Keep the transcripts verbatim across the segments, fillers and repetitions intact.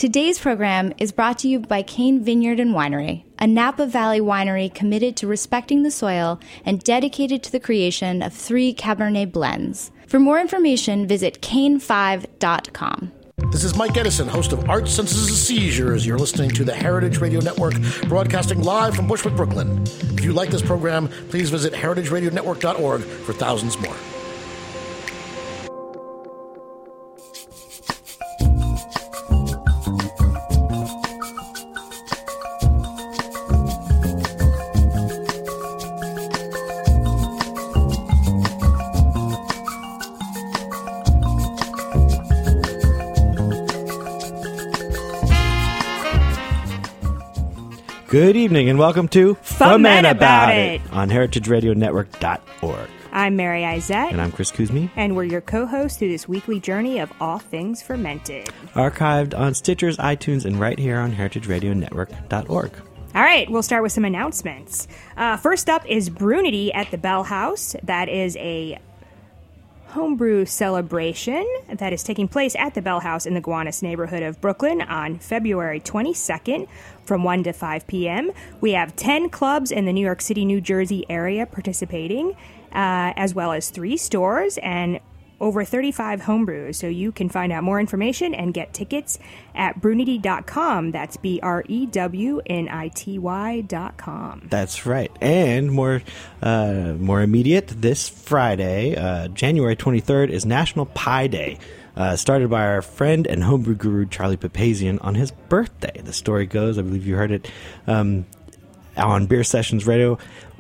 Today's program is brought to you by Cane Vineyard and Winery, a Napa Valley winery committed to respecting the soil and dedicated to the creation of three Cabernet blends. For more information, visit cane five dot com. This is Mike Edison, host of Art Senses a Seizure, as you're listening to the Heritage Radio Network, broadcasting live from Bushwick, Brooklyn. If you like this program, please visit heritage radio network dot org for thousands more. Good evening and welcome to Foment About It on heritage radio network dot org. I'm Mary Izette. And I'm Chris Kuzmi. And we're your co-hosts through this weekly journey of all things fermented. Archived on Stitcher's, iTunes, and right here on heritage radio network dot org. All right, we'll start with some announcements. Uh, first up is Brunity at the Bell House. That is a homebrew celebration that is taking place at the Bell House in the Gowanus neighborhood of Brooklyn on February twenty-second from one to five p.m. We have ten clubs in the New York City, New Jersey area participating, uh, as well as three stores and over thirty-five homebrews. So you can find out more information and get tickets at brunity dot com. That's B R E W N I T Y dot com. That's right. And more uh, more immediate, this Friday, uh, January twenty-third, is National Pie Day. Uh, started by our friend and homebrew guru Charlie Papazian on his birthday. The story goes, I believe you heard it um, on Beer Sessions Radio.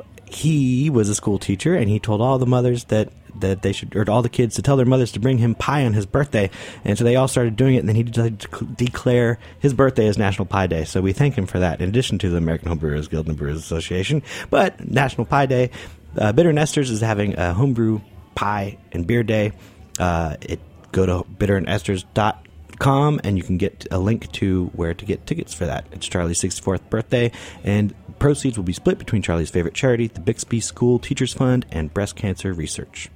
He was a school teacher, and he told all the mothers that that they should, or all the kids to tell their mothers to bring him pie on his birthday. And so they all started doing it, and then he decided to declare his birthday as National Pie Day. So we thank him for that, in addition to the American Homebrewers Guild and Brewers Association. But National Pie Day, uh, Bitter Nesters is having a homebrew pie and beer day. Uh, it go to bitter and esters dot com, and you can get a link to where to get tickets for that. It's Charlie's sixty-fourth birthday, and proceeds will be split between Charlie's favorite charity, the Bixby School Teachers Fund, and breast cancer research.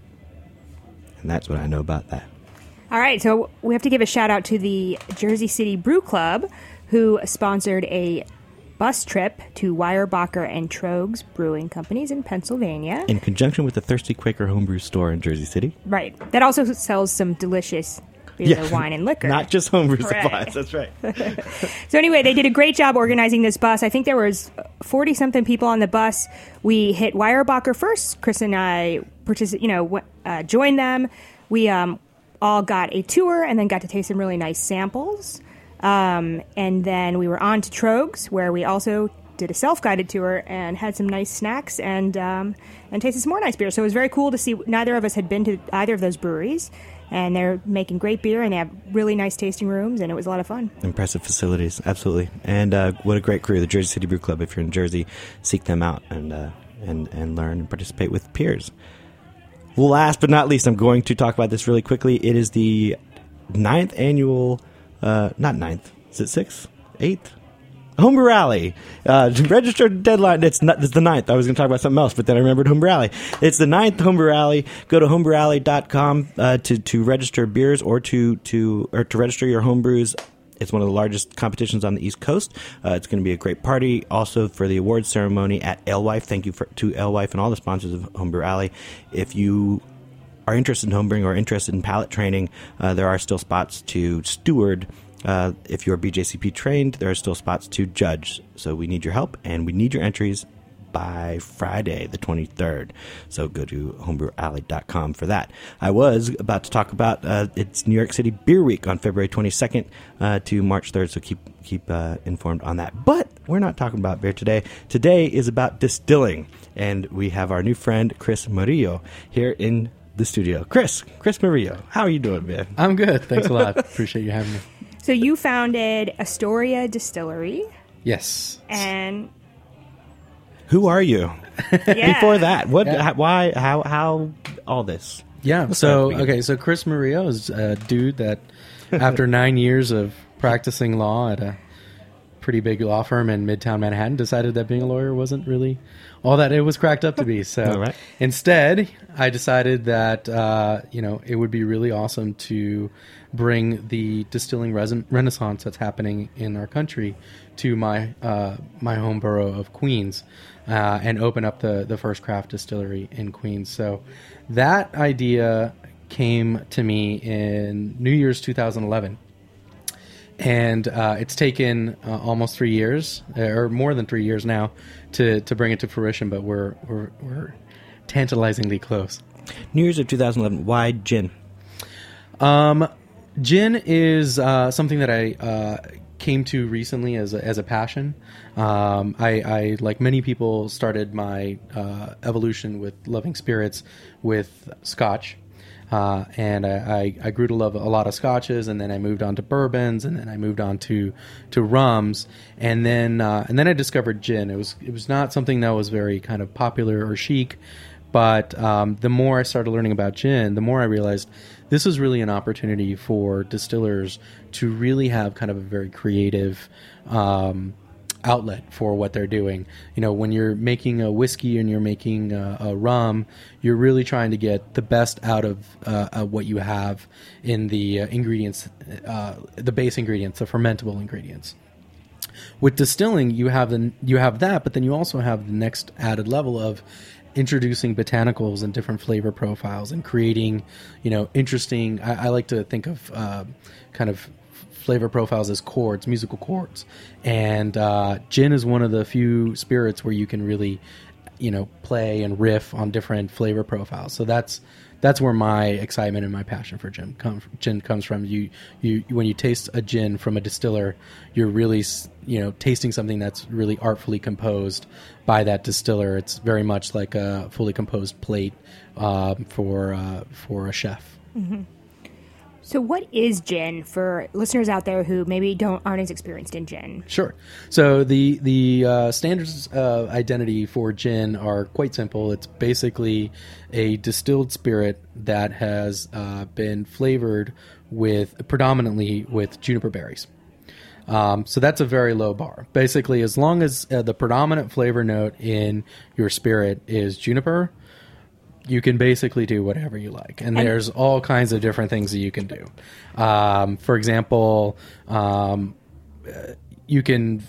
And that's what I know about that. All right, so we have to give a shout out to the Jersey City Brew Club, who sponsored a bus trip to Weyerbacher and Troegs Brewing Companies in Pennsylvania. In conjunction with the Thirsty Quaker Homebrew Store in Jersey City. Right. That also sells some delicious beer, yeah. wine, and liquor. Not just homebrew right. supplies, that's right. So anyway, they did a great job organizing this bus. I think there was forty-something people on the bus. We hit Weyerbacher first. Chris and I partic- you know, uh, joined them. We um, all got a tour and then got to taste some really nice samples. Um, and then we were on to Troegs, where we also did a self-guided tour and had some nice snacks and um, and tasted some more nice beer. So it was very cool to see. Neither of us had been to either of those breweries, and they're making great beer, and they have really nice tasting rooms, and it was a lot of fun. Impressive facilities, absolutely. And uh, what a great crew, the Jersey City Brew Club. If you're in Jersey, seek them out and uh, and and learn and participate with peers. Well, last but not least, I'm going to talk about this really quickly. It is the ninth annual, uh, not ninth, is it sixth, eighth? Homebrew Rally. Uh, registered deadline, it's, not, it's the ninth. I was going to talk about something else, but then I remembered Homebrew Rally. It's the ninth Homebrew Rally. Go to homebrew rally dot com uh, to, to register beers or to, to, or to register your homebrews. It's one of the largest competitions on the East Coast. Uh, it's going to be a great party. Also for the awards ceremony at Alewife. Thank you for, to Alewife and all the sponsors of Homebrew Rally. If you are interested in homebrewing or interested in palate training, uh, there are still spots to steward. Uh, if you're B J C P trained, there are still spots to judge. So we need your help, and we need your entries by Friday the twenty-third. So go to homebrew alley dot com for that. I was about to talk about uh, it's New York City Beer Week on February twenty-second uh, to March third, so keep keep uh, informed on that. But we're not talking about beer today. Today is about distilling, and we have our new friend Chris Murillo here in the studio. Chris, Chris Murillo, how are you doing, man? I'm good. Thanks a lot. Appreciate you having me. So you founded Astoria Distillery. Yes. And who are you? Yeah. Before that, what? Yeah. How, why? How? How? All this? Yeah. What's so that mean? okay. So Chris Murillo is a dude that, after nine years of practicing law at a pretty big law firm in Midtown Manhattan, decided that being a lawyer wasn't really all that it was cracked up to be. So All right. instead, I decided that uh, you know it would be really awesome to bring the distilling reson- renaissance that's happening in our country to my uh, my home borough of Queens, uh, and open up the, the first craft distillery in Queens. So that idea came to me in New Year's two thousand eleven. And uh, it's taken uh, almost three years, or more than three years now, to, to bring it to fruition. But we're we're, we're tantalizingly close. New Year's of two thousand eleven. Why gin? Um, gin is uh, something that I uh, came to recently as a, as a passion. Um, I, I, like many people, started my uh, evolution with loving spirits with Scotch. Uh, and I, I grew to love a lot of scotches, and then I moved on to bourbons, and then I moved on to to rums, and then uh, and then I discovered gin. It was it was not something that was very kind of popular or chic, but um, the more I started learning about gin, the more I realized this was really an opportunity for distillers to really have kind of a very creative Um, outlet for what they're doing. You know, when you're making a whiskey and you're making a, a rum, you're really trying to get the best out of uh, uh, what you have in the uh, ingredients, uh, the base ingredients, the fermentable ingredients. With distilling, you have the you have that, but then you also have the next added level of introducing botanicals and different flavor profiles and creating, you know, interesting. I, I like to think of uh, kind of flavor profiles as chords, musical chords, and uh, gin is one of the few spirits where you can really, you know, play and riff on different flavor profiles. So that's that's where my excitement and my passion for gin comes gin comes from. You you when you taste a gin from a distiller, you're really, you know, tasting something that's really artfully composed by that distiller. It's very much like a fully composed plate uh, for uh, for a chef. Mm-hmm. So what is gin for listeners out there who maybe don't aren't as experienced in gin? Sure. So the the uh, standards of identity for gin are quite simple. It's basically a distilled spirit that has uh, been flavored with predominantly with juniper berries. Um, so that's a very low bar. Basically, as long as uh, the predominant flavor note in your spirit is juniper, you can basically do whatever you like. And there's all kinds of different things that you can do. Um, for example, um, you can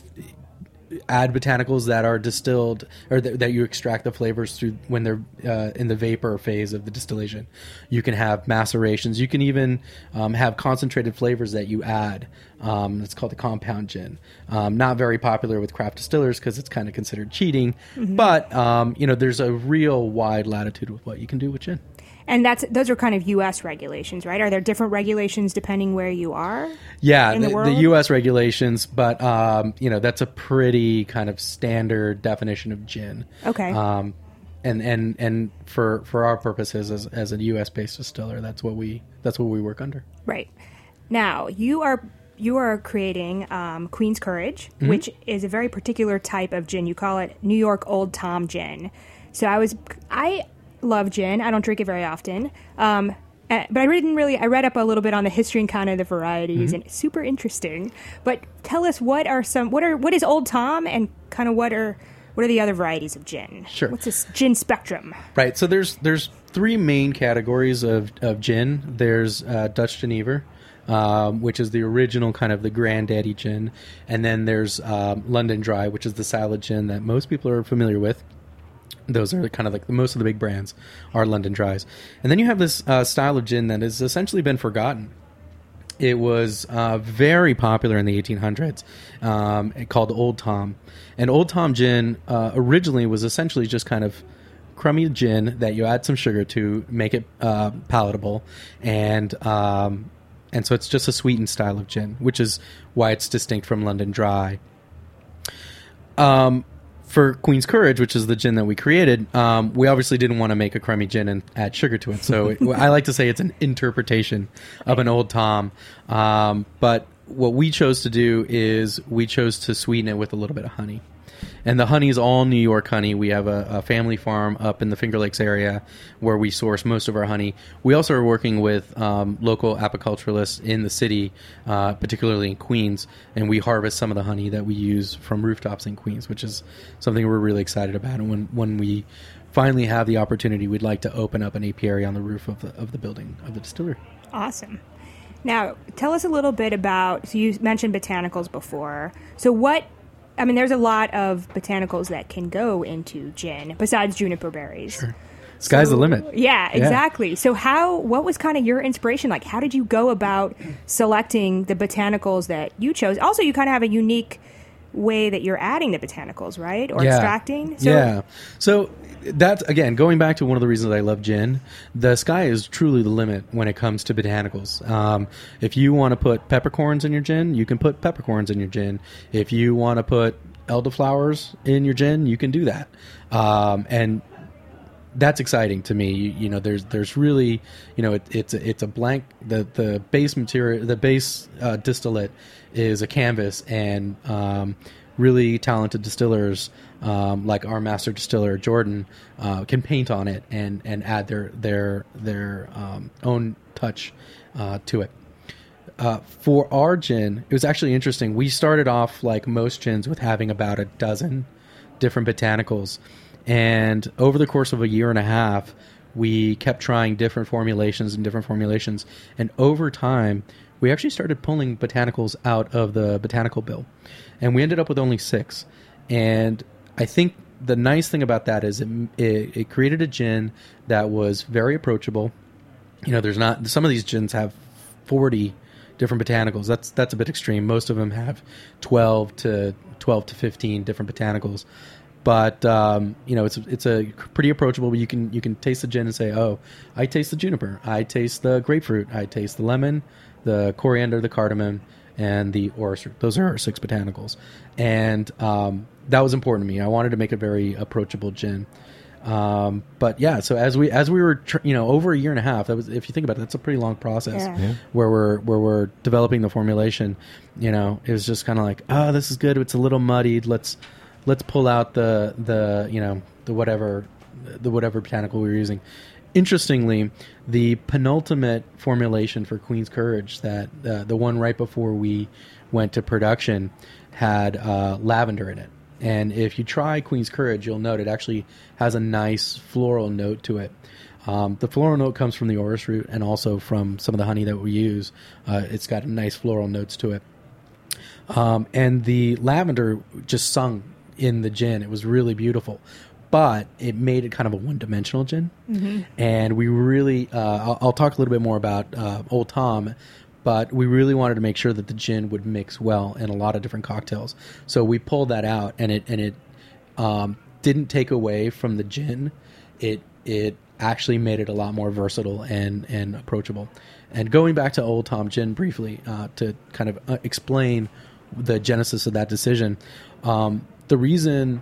add botanicals that are distilled, or th- that you extract the flavors through when they're uh, in the vapor phase of the distillation. You can have macerations. You can even um, have concentrated flavors that you add. Um, it's called the compound gin. Um, not very popular with craft distillers because it's kind of considered cheating. Mm-hmm. But um, you know, there's a real wide latitude with what you can do with gin. And that's those are kind of U S regulations, right? Are there different regulations depending where you are? Yeah, in the, the, world? the U S regulations, but um, you know, that's a pretty kind of standard definition of gin. Okay. Um, and and and for for our purposes as as a U S based distiller, that's what we that's what we work under. Right. Now you are. You are creating um, Queen's Courage, mm-hmm. which is a very particular type of gin. You call it New York Old Tom gin. So I was, I love gin. I don't drink it very often, um, uh, but I didn't really. I read up a little bit on the history and kind of the varieties, mm-hmm. and it's super interesting. But tell us, what are some? What are what is Old Tom, and kind of what are what are the other varieties of gin? Sure. What's this gin spectrum? Right. So there's there's three main categories of of gin. There's uh, Dutch Genever, Um, which is the original kind of the granddaddy gin. And then there's um, London Dry, which is the salad gin that most people are familiar with. Those are kind of like the, most of the big brands are London Dries. And then you have this uh, style of gin that has essentially been forgotten. It was uh, very popular in the eighteen hundreds, um, called Old Tom. And Old Tom gin uh, originally was essentially just kind of crummy gin that you add some sugar to make it uh, palatable. And um And so it's just a sweetened style of gin, which is why it's distinct from London Dry. Um, for Queen's Courage, which is the gin that we created, um, we obviously didn't want to make a crummy gin and add sugar to it. So it, I like to say it's an interpretation of an Old Tom. Um, but what we chose to do is we chose to sweeten it with a little bit of honey. And the honey is all New York honey. We have a, a family farm up in the Finger Lakes area where we source most of our honey. We also are working with um, local apiculturalists in the city, uh, particularly in Queens, and we harvest some of the honey that we use from rooftops in Queens, which is something we're really excited about. And when, when we finally have the opportunity, we'd like to open up an apiary on the roof of the, of the building of the distillery. Awesome. Now, tell us a little bit about, so you mentioned botanicals before. So what, I mean, there's a lot of botanicals that can go into gin besides juniper berries. Sure. Sky's so, the limit. Yeah, exactly. Yeah. So how, what was kind of your inspiration? Like, how did you go about selecting the botanicals that you chose? Also, you kind of have a unique way that you're adding the botanicals, right? Or yeah. extracting? So, yeah. So that's, again, going back to one of the reasons I love gin, the sky is truly the limit when it comes to botanicals. Um, if you want to put peppercorns in your gin, you can put peppercorns in your gin. If you want to put elderflowers in your gin, you can do that. Um, and that's exciting to me. You, you know, there's there's really, you know, it, it's a, it's a blank. The the base material, the base uh, distillate is a canvas, and um, really talented distillers um, like our master distiller Jordan uh, can paint on it and, and add their their their um, own touch uh, to it. Uh, for our gin, it was actually interesting. We started off like most gins with having about a dozen different botanicals. And over the course of a year and a half, we kept trying different formulations and different formulations. And over time, we actually started pulling botanicals out of the botanical bill. And we ended up with only six. And I think the nice thing about that is it, it, it created a gin that was very approachable. You know, there's not, some of these gins have forty different botanicals. That's that's a bit extreme. Most of them have twelve to fifteen different botanicals. But um, you know, it's it's a pretty approachable. You can you can taste the gin and say, "Oh, I taste the juniper. I taste the grapefruit. I taste the lemon, the coriander, the cardamom, and the orris root." Those are our six botanicals, and um, that was important to me. I wanted to make a very approachable gin. Um, but yeah, so as we as we were tr- you know over a year and a half, that was, if you think about it, that's a pretty long process. Yeah. Yeah. where we're where we're developing the formulation. You know, it was just kind of like, oh, this is good. It's a little muddied. Let's Let's pull out the, the you know the whatever the whatever botanical we were using. Interestingly, the penultimate formulation for Queen's Courage, that uh, the one right before we went to production, had uh, lavender in it. And if you try Queen's Courage, you'll note it actually has a nice floral note to it. Um, the floral note comes from the orris root and also from some of the honey that we use. Uh, it's got nice floral notes to it. Um, and the lavender just sung in the gin. It was really beautiful, but it made it kind of a one-dimensional gin. Mm-hmm. And we really, uh, I'll, I'll talk a little bit more about uh, Old Tom, but we really wanted to make sure that the gin would mix well in a lot of different cocktails. So we pulled that out, and it and it um, didn't take away from the gin. It it actually made it a lot more versatile and and approachable. And going back to Old Tom Gin briefly uh, to kind of uh, explain the genesis of that decision. Um, The reason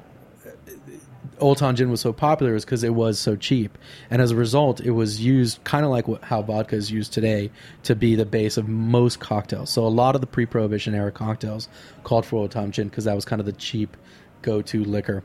Old Tom Gin was so popular is because it was so cheap. And as a result, it was used kind of like what, how vodka is used today to be the base of most cocktails. So a lot of the pre-Prohibition era cocktails called for Old Tom Gin because that was kind of the cheap go-to liquor.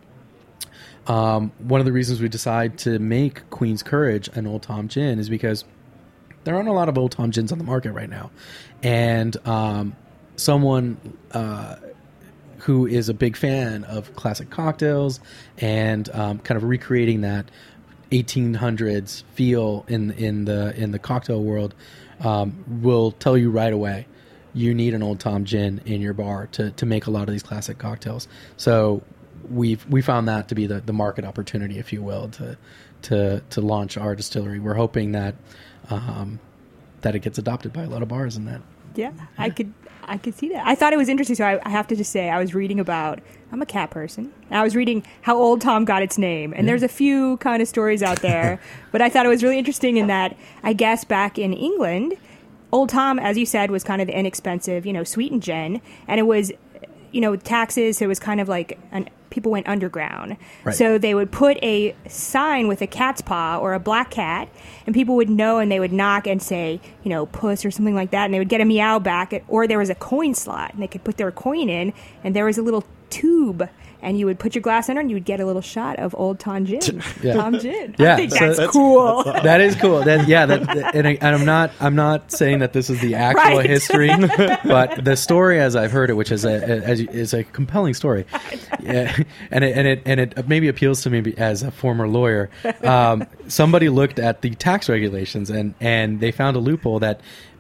Um, one of the reasons we decided to make Queen's Courage an Old Tom Gin is because there aren't a lot of Old Tom Gins on the market right now. And um, someone... Uh, who is a big fan of classic cocktails and um, kind of recreating that eighteen hundreds feel in in the in the cocktail world, um, will tell you right away you need an Old Tom Gin in your bar to, to make a lot of these classic cocktails. So we've we found that to be the, the market opportunity, if you will, to to to launch our distillery. We're hoping that um, that it gets adopted by a lot of bars and that. Yeah, yeah, I could I could see that. I thought it was interesting, so I, I have to just say, I was reading about, I'm a cat person, and I was reading how Old Tom got its name, and yeah. there's a few kind of stories out there, but I thought it was really interesting in that, I guess back in England, Old Tom, as you said, was kind of the inexpensive, you know, sweetened gin, and it was, you know, taxes, so it was kind of like, an, people went underground. Right. So they would put a sign with a cat's paw or a black cat, and people would know, and they would knock and say, you know, puss or something like that, and they would get a meow back, or there was a coin slot, and they could put their coin in, and there was a little tube, and you would put your glass under, and you would get a little shot of Old Tom Gin. Yeah. Tom Gin. Yeah, I think so that's, that's cool. That is cool. That, yeah, that, and, I, and I'm not I'm not saying that this is the actual Right. history, but the story as I've heard it, which is a as you- is a compelling story, yeah, and it and it and it maybe appeals to me as a former lawyer. Um, somebody looked at the tax regulations and and they found a loophole that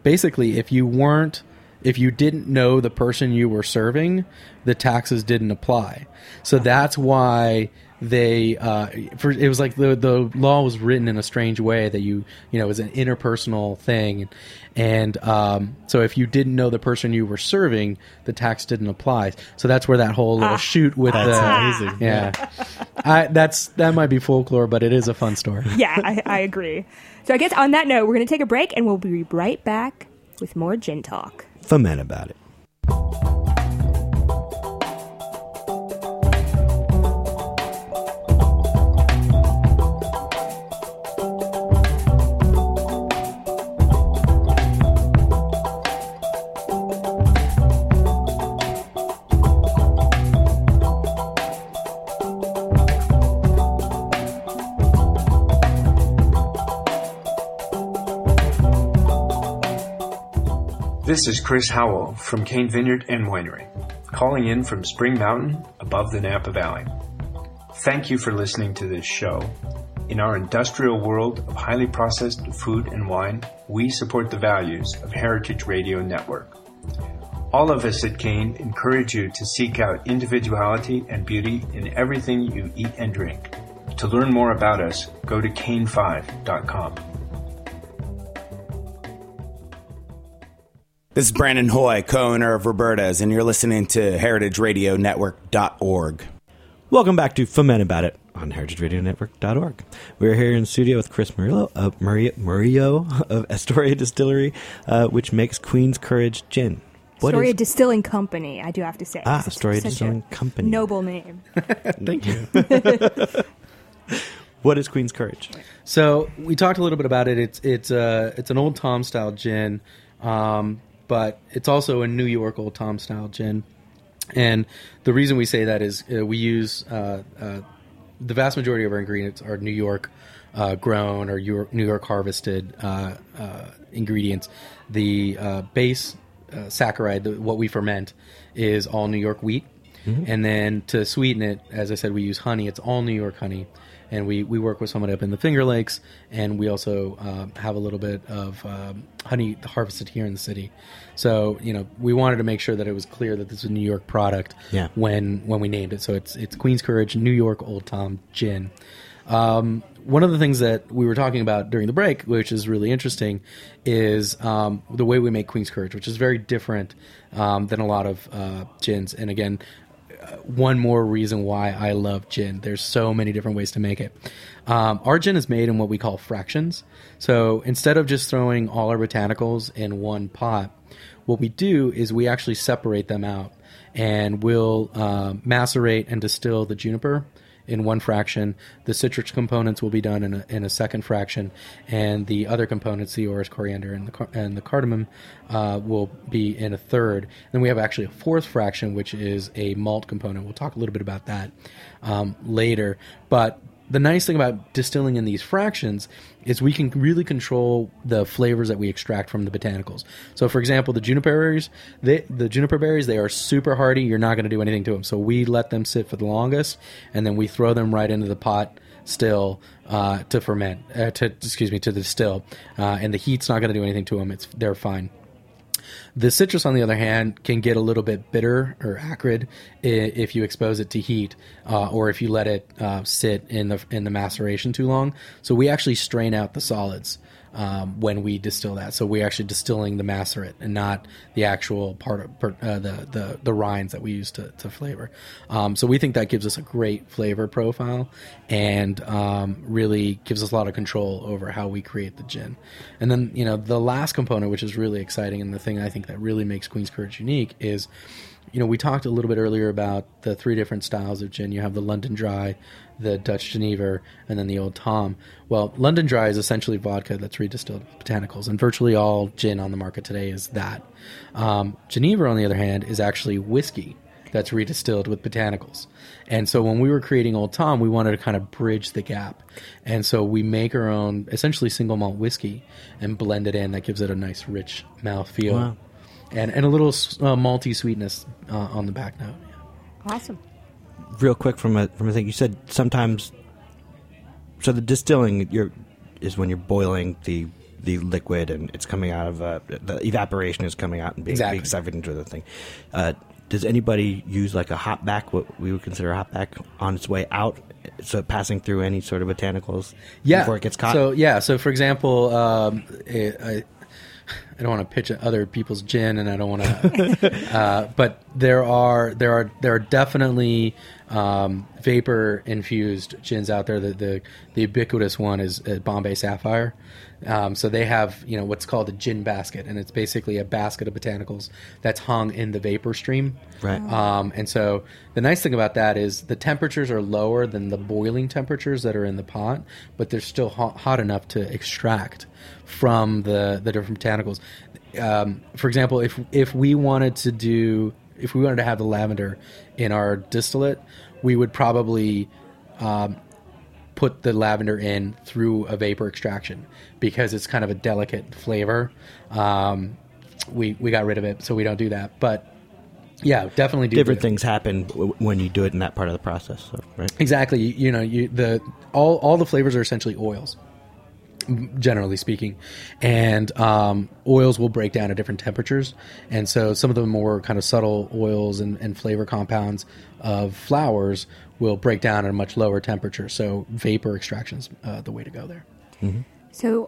basically, if you weren't, if you didn't know the person you were serving, the taxes didn't apply. So that's why they, uh, for, it was like the the law was written in a strange way that you, you know, it was an interpersonal thing. And um, so if you didn't know the person you were serving, the tax didn't apply. So that's where that whole little Ah. shoot with That's the, amazing. yeah, I, that's, that might be folklore, but it is a fun story. Yeah, I, I agree. So I guess on that note, we're going to take a break, and we'll be right back with more gin talk. Foment about it. This is Chris Howell from Cane Vineyard and Winery, calling in from Spring Mountain above the Napa Valley. Thank you for listening to this show. In our industrial world of highly processed food and wine, we support the values of Heritage Radio Network. All of us at Cane encourage you to seek out individuality and beauty in everything you eat and drink. To learn more about us, go to cane five dot com. This is Brandon Hoy, co-owner of Roberta's, and you're listening to heritage radio network dot org. Welcome back to Foment About It on heritage radio network dot org. We're here in the studio with Chris Murillo of Murillo, Murillo of Astoria Distillery, uh, which makes Queen's Courage Gin. What Astoria is- Distilling Company, I do have to say. Ah, It's Astoria such a Distilling Company. Noble name. Thank you. What is Queen's Courage? So we talked a little bit about it. It's it's uh it's an Old Tom style gin, um, but it's also a New York Old Tom style gin. And the reason we say that is uh, we use uh, uh, the vast majority of our ingredients are New York uh, grown or New York harvested uh, uh, ingredients. The uh, base uh, saccharide, the, what we ferment, is all New York wheat. Mm-hmm. And then to sweeten it, as I said, we use honey. It's all New York honey. And we, we work with someone up in the Finger Lakes, and we also uh, have a little bit of um, honey harvested here in the city. So, you know, we wanted to make sure that it was clear that this is a New York product Yeah. when when we named it. So it's it's Queen's Courage New York Old Tom Gin. Um, one of the things that we were talking about during the break, which is really interesting, is um, the way we make Queen's Courage, which is very different um, than a lot of uh, gins. And again, one more reason why I love gin. There's so many different ways to make it. Um, our gin is made in what we call fractions. So instead of just throwing all our botanicals in one pot, what we do is we actually separate them out, and we'll uh, macerate and distill the juniper in one fraction. The citrus components will be done in a, in a second fraction, and the other components, the orris, coriander, and the car- and the cardamom, uh, will be in a third. Then we have actually a fourth fraction, which is a malt component. We'll talk a little bit about that um, later. But the nice thing about distilling in these fractions is we can really control the flavors that we extract from the botanicals. So, for example, the juniper berries, they, the juniper berries, they are super hardy. You're not going to do anything to them. So we let them sit for the longest, and then we throw them right into the pot still uh, to ferment, uh, to excuse me, to distill. Uh, and the heat's not going to do anything to them. It's they're fine. The citrus, on the other hand, can get a little bit bitter or acrid if you expose it to heat, uh, or if you let it uh, sit in the in the maceration too long. So we actually strain out the solids um, when we distill that. So we're actually distilling the macerate and not the actual part of uh, the, the the rinds that we use to, to flavor. Um, so we think that gives us a great flavor profile and um, really gives us a lot of control over how we create the gin. And then, you know, the last component, which is really exciting, and the thing I think that really makes Queen's Courage unique is, you know, we talked a little bit earlier about the three different styles of gin. You have the London Dry, the Dutch Genever, and then the Old Tom. Well, London Dry is essentially vodka that's redistilled with botanicals, and virtually all gin on the market today is that. Um, Genever, on the other hand, is actually whiskey that's redistilled with botanicals. And so when we were creating Old Tom, we wanted to kind of bridge the gap. And so we make our own, essentially single malt whiskey, and blend it in. That gives it a nice, rich mouthfeel. Wow. And, and a little uh, malty sweetness uh, on the back note. Yeah. Awesome. Real quick from a from a thing you said, sometimes. So the distilling you're, is when you're boiling the the liquid, and it's coming out of uh, the evaporation is coming out and being, Exactly. being siphoned into the thing. Uh, does anybody use like a hop back, what we would consider a hop back, on its way out, so passing through any sort of botanicals Yeah. before it gets caught? So yeah. So for example, um, it, I I don't want to pitch at other people's gin, and I don't want to. uh, but there are there are there are definitely um, vapor infused gins out there. The, the the ubiquitous one is uh, Bombay Sapphire. Um, so they have, you know, what's called a gin basket, and it's basically a basket of botanicals that's hung in the vapor stream. Right. Um, and so the nice thing about that is the temperatures are lower than the boiling temperatures that are in the pot, but they're still hot, hot enough to extract from the, the different botanicals. Um, for example, if if we wanted to do, if we wanted to have the lavender in our distillate, we would probably um, put the lavender in through a vapor extraction because it's kind of a delicate flavor. Um, we we got rid of it, so we don't do that. But yeah, definitely do Different do it. things happen w- when you do it in that part of the process, so, right? Exactly. You, you know, you the all all the flavors are essentially oils, generally speaking, and um, oils will break down at different temperatures, and so some of the more kind of subtle oils and, and flavor compounds of flowers will break down at a much lower temperature. So vapor extraction is uh, the way to go there. So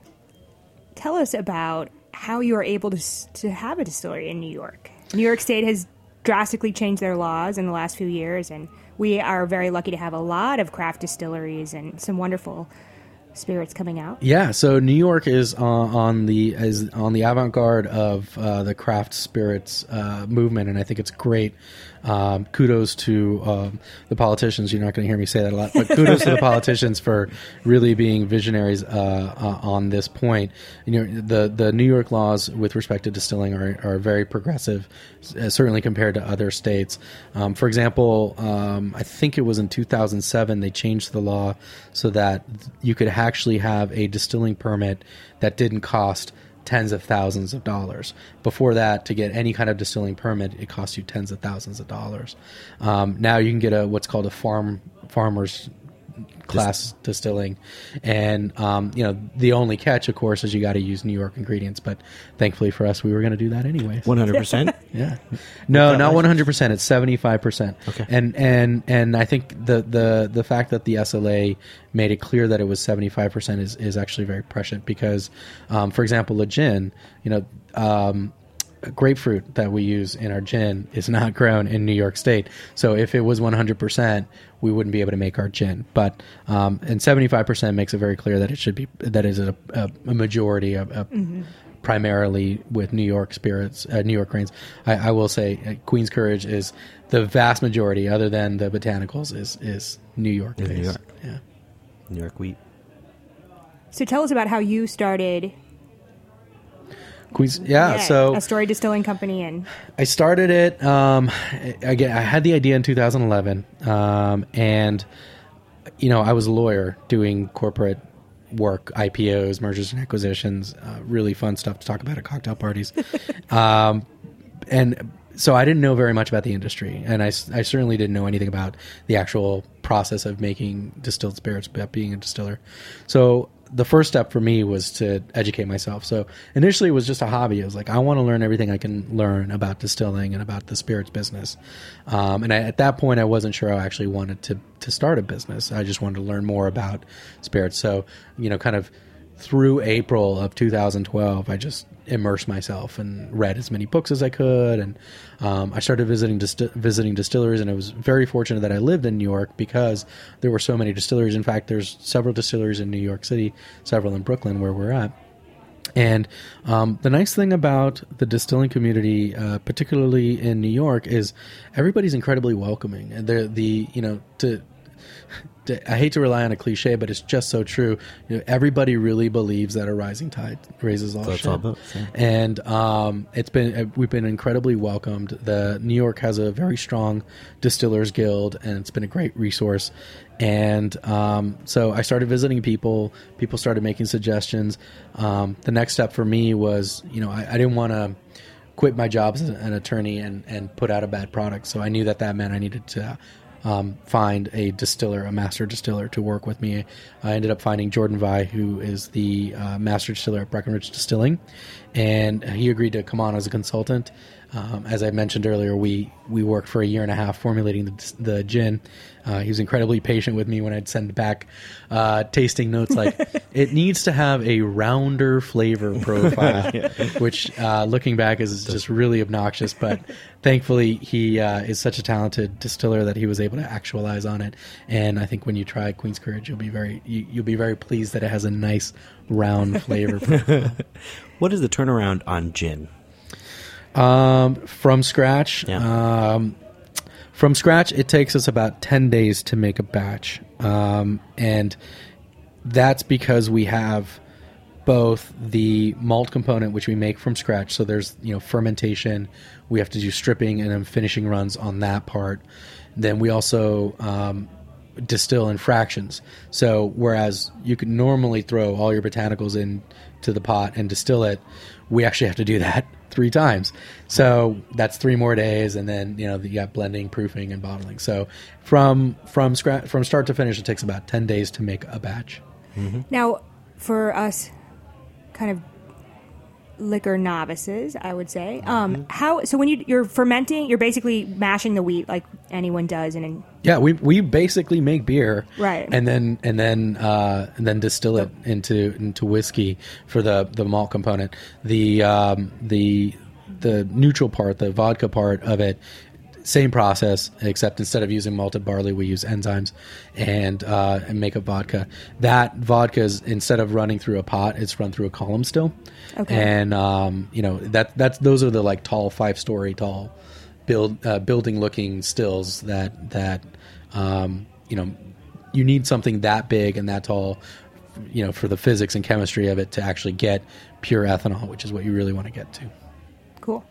tell us about how you are able to s- to have a distillery in New York. New York State has drastically changed their laws in the last few years, and we are very lucky to have a lot of craft distilleries and some wonderful spirits coming out. Yeah, so New York is uh, on the is on the avant-garde of uh, the craft spirits uh, movement, and I think it's great. Um, kudos to um, the politicians. You're not going to hear me say that a lot, but kudos to the politicians for really being visionaries uh, uh, on this point. You know, the the New York laws with respect to distilling are are very progressive, uh, certainly compared to other states. Um, for example, um, I think it was in two thousand seven they changed the law so that you could actually have a distilling permit that didn't cost tens of thousands of dollars. Before that, to get any kind of distilling permit, it costs you tens of thousands of dollars. Um, now you can get a what's called a farm farmer's class distilling, and um, you know the only catch, of course, is you got to use New York ingredients. But thankfully for us, we were going to do that anyway. one hundred percent? Yeah, no, not one hundred percent. It's seventy five percent. Okay. And and and I think the the the fact that the S L A made it clear that it was seventy five percent is is actually very prescient because, um, for example, a gin, you know. Um, grapefruit that we use in our gin is not grown in New York State. So if it was one hundred percent, we wouldn't be able to make our gin. But um, and seventy-five percent makes it very clear that it should be that is a, a, a majority of a, Mm-hmm. primarily with New York spirits, uh, New York grains. I, I will say uh, Queen's Courage is the vast majority, other than the botanicals, is is New York Is based. New York. Yeah. New York wheat. So tell us about how you started Queen's, yeah, so a story distilling company. And I started it. Um, again, I had the idea in two thousand eleven, um, and you know, I was a lawyer doing corporate work, I P Os, mergers and acquisitions, uh, really fun stuff to talk about at cocktail parties, um, and so I didn't know very much about the industry, and I, I certainly didn't know anything about the actual process of making distilled spirits, about being a distiller. So the first step for me was to educate myself. So initially it was just a hobby. I was like, I want to learn everything I can learn about distilling and about the spirits business. Um, and I, at that point, I wasn't sure I actually wanted to, to start a business. I just wanted to learn more about spirits. So, you know, kind of through April of two thousand twelve, I just immersed myself and read as many books as I could. And um, I started visiting disti- visiting distilleries, and I was very fortunate that I lived in New York because there were so many distilleries. In fact, there's several distilleries in New York City, several in Brooklyn where we're at. And um, the nice thing about the distilling community, uh, particularly in New York, is everybody's incredibly welcoming. And the the you know to I hate to rely on a cliche, but it's just so true. You know, everybody really believes that a rising tide raises all That's ships. all boats, yeah. And um, it's been we've been incredibly welcomed. The New York has a very strong distillers guild, and it's been a great resource. And um, so I started visiting people. People started making suggestions. Um, the next step for me was, you know, I, I didn't want to quit my job as an attorney and, and put out a bad product. So I knew that that meant I needed to um, find a distiller, a master distiller, to work with me. I ended up finding Jordan Vai, who is the uh, master distiller at Breckenridge Distilling, and he agreed to come on as a consultant. Um, as I mentioned earlier, we, we worked for a year and a half formulating the, the gin. Uh, he was incredibly patient with me when I'd send back uh, tasting notes like, it needs to have a rounder flavor profile, yeah. which uh, looking back is just really obnoxious. But thankfully, he uh, is such a talented distiller that he was able to actualize on it. And I think when you try Queen's Courage, you'll be very you, you'll be very pleased that it has a nice round flavor profile. What is the turnaround on gin? Um, from scratch, Yeah. um, from scratch, it takes us about ten days to make a batch. Um, and that's because we have both the malt component, which we make from scratch. So there's, you know, fermentation, we have to do stripping and then finishing runs on that part. Then we also, um, distill in fractions. So whereas you could normally throw all your botanicals in to the pot and distill it, we actually have to do that three times. So that's three more days, and then you know you got blending, proofing, and bottling. So from from scratch, from start to finish, it takes about ten days to make a batch. Mm-hmm. Now, for us, kind of liquor novices, I would say, um, mm-hmm. how so when you you're fermenting, you're basically mashing the wheat like anyone does, and then yeah, we we basically make beer, right, and then and then uh, and then distill it into into whiskey for the, the malt component. The um, the the neutral part, the vodka part of it, same process, except instead of using malted barley, we use enzymes and uh, and make a vodka. That vodka is, instead of running through a pot, it's run through a column still. Okay. And um, you know that that's those are the like tall five story tall build uh, building looking stills that that um, you know you need something that big and that tall, you know, for the physics and chemistry of it to actually get pure ethanol, which is what you really want to get to. Cool.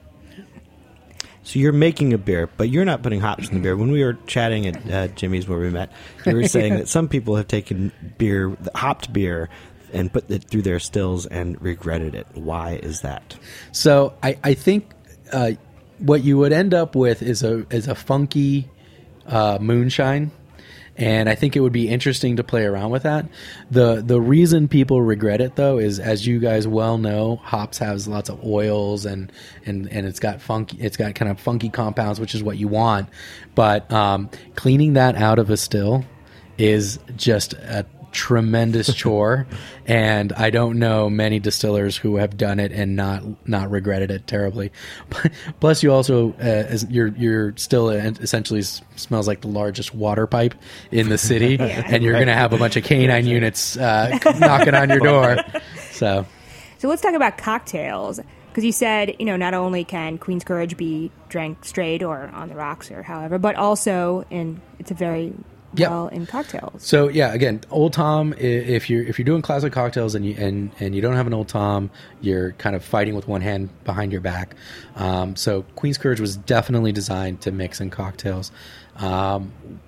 So you're making a beer, but you're not putting hops in the beer. When we were chatting at uh, Jimmy's where we met, you were saying that some people have taken beer, hopped beer, and put it through their stills and regretted it. Why is that? So I, I think uh, what you would end up with is a is a funky uh, moonshine. And I think it would be interesting to play around with that. The the reason people regret it, though, is, as you guys well know, hops has lots of oils and, and, and it's got funky it's got kind of funky compounds, which is what you want. But um, cleaning that out of a still is just a tremendous chore, and I don't know many distillers who have done it and not not regretted it terribly. Plus, you also uh, as your your still essentially smells like the largest water pipe in the city, yeah. and you're going to have a bunch of canine units uh, knocking on your door. So, so let's talk about cocktails. Because you said, you know, not only can Queen's Courage be drank straight or on the rocks or however, but also in it's a very well yep. in cocktails. So yeah, again, Old Tom. If you're if you're doing classic cocktails and you and, and you don't have an Old Tom, you're kind of fighting with one hand behind your back. Um, so Queen's Courage was definitely designed to mix in cocktails. Um,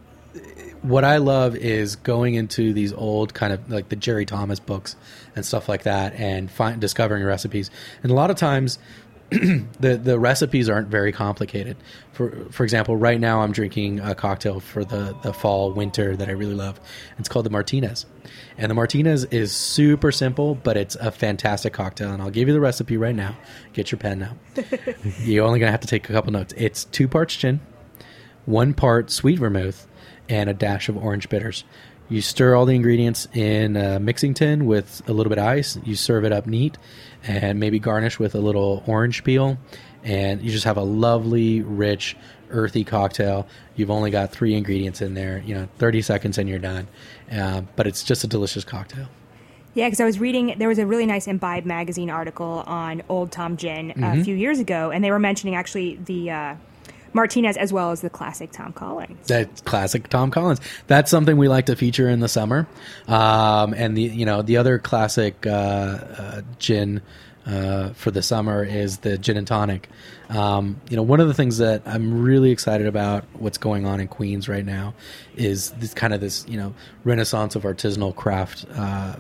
what I love is going into these old kind of like the Jerry Thomas books and stuff like that, and find discovering recipes. And a lot of times, the the recipes aren't very complicated. For for example, right now I'm drinking a cocktail for the, the fall winter that I really love. It's called the Martinez. And the Martinez is super simple, but it's a fantastic cocktail. And I'll give you the recipe right now. Get your pen now. You're only going to have to take a couple notes. It's two parts gin, one part sweet vermouth, and a dash of orange bitters. You stir all the ingredients in a mixing tin with a little bit of ice. You serve it up neat and maybe garnish with a little orange peel. And you just have a lovely, rich, earthy cocktail. You've only got three ingredients in there. You know, thirty seconds and you're done. Uh, but it's just a delicious cocktail. Yeah, because I was reading, there was a really nice Imbibe magazine article on Old Tom Gin mm-hmm. a few years ago. And they were mentioning actually the Uh, Martinez as well as the classic Tom Collins. That classic Tom Collins. That's something we like to feature in the summer. Um, and the you know the other classic uh, uh, gin uh, for the summer is the gin and tonic. Um, you know, one of the things that I'm really excited about what's going on in Queens right now is this kind of this you know renaissance of artisanal craft uh,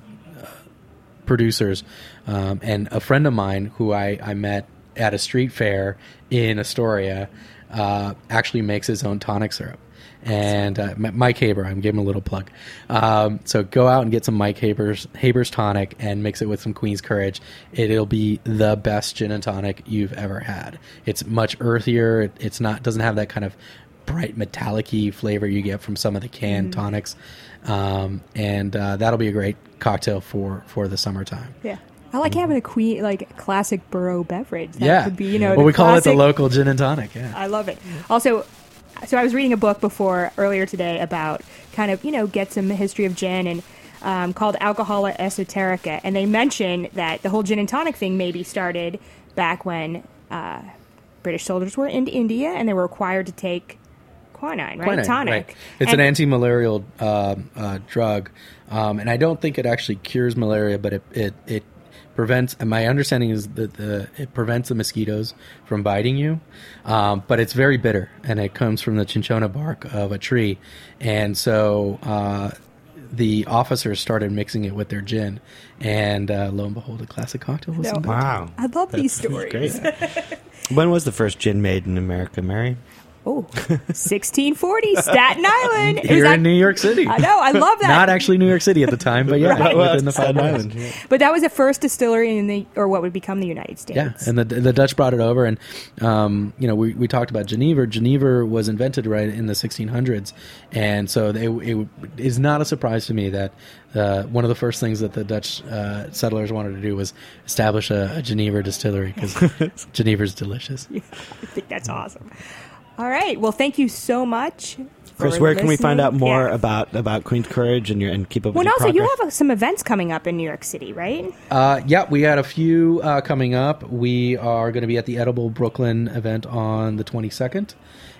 producers. Um, and a friend of mine who I, I met at a street fair in Astoria Uh, actually makes his own tonic syrup. And uh, M- Mike Haber, I'm giving him a little plug. Um, so go out and get some Mike Haber's Haber's tonic and mix it with some Queen's Courage. It'll be the best gin and tonic you've ever had. It's much earthier. It, it's not doesn't have that kind of bright metallic-y flavor you get from some of the canned mm. tonics. Um, and uh, that'll be a great cocktail for, for the summertime. Yeah. I like having a queen, like classic borough beverage. That yeah. could be, you know, well, we classic, call it the local gin and tonic. Yeah. I love it. Also, so I was reading a book before earlier today about kind of, you know, get some history of gin and um, called Alcohola Esoterica. And they mention that the whole gin and tonic thing maybe started back when uh, British soldiers were in India and they were required to take quinine, right? Quinine, tonic. Right. It's and, an anti-malarial uh, uh, drug. Um, and I don't think it actually cures malaria, but it, it, it prevents, and my understanding is that the, it prevents the mosquitoes from biting you, um, but it's very bitter, and it comes from the cinchona bark of a tree, and so uh, the officers started mixing it with their gin, and uh, lo and behold, a classic cocktail was No. Wow. I love That's these stories. Great. When was the first gin made in America, Mary? Oh, sixteen forty, Staten Island. Is Here that- in New York City. I know, I love that. Not actually New York City at the time, but yeah, Right. Well, within the five Staten miles. Island, yeah. But that was the first distillery in the, or what would become the United States. Yeah, and the the Dutch brought it over, and um, you know we, we talked about Geneva. Geneva was invented right in the sixteen hundreds, and so they, it is not a surprise to me that uh, one of the first things that the Dutch uh, settlers wanted to do was establish a, a Geneva distillery because Geneva's delicious. Yeah, I think that's awesome. All right. Well, thank you so much. Chris, for where can we find out listening. more Yeah. about, about Queen's Courage and your and keep up Well, with and your also, you progress? have uh, some events coming up in New York City, right? Uh, yeah, we got a few uh, coming up. We are going to be at the Edible Brooklyn event on the twenty-second,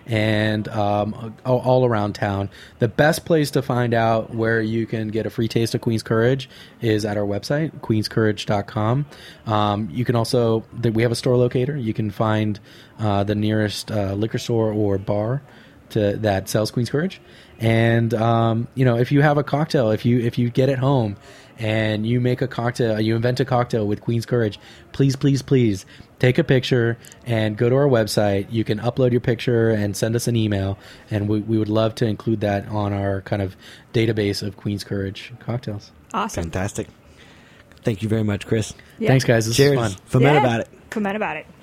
and um, all, all around town. The best place to find out where you can get a free taste of Queen's Courage is at our website, queens courage dot com. Um, you can also, we have a store locator. You can find uh, the nearest uh, liquor store or bar to, that sells Queen's Courage. And um, you know, if you have a cocktail, if you if you get it home and you make a cocktail, you invent a cocktail with Queen's Courage, please, please, please take a picture and go to our website. You can upload your picture and send us an email, and we, we would love to include that on our kind of database of Queen's Courage cocktails. Awesome. Fantastic. Thank you very much, Chris. Yeah. Thanks, guys. This Cheers. is fun. Ferment Yeah. about it. Ferment about it.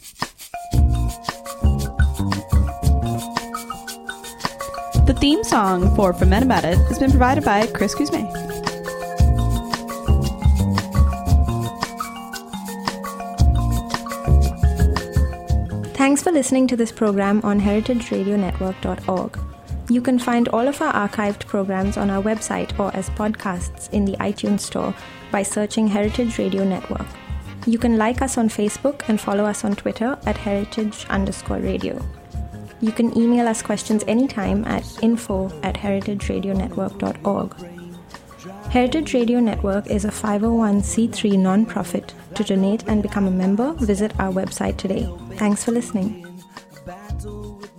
The theme song for Ferment About It has been provided by Chris Kuzme. Thanks for listening to this program on heritage radio network dot org. You can find all of our archived programs on our website or as podcasts in the iTunes Store by searching Heritage Radio Network. You can like us on Facebook and follow us on Twitter at heritage underscore radio. You can email us questions anytime at info at heritage radio network dot org. Heritage Radio Network is a five oh one c three nonprofit. To donate and become a member, visit our website today. Thanks for listening. Battle with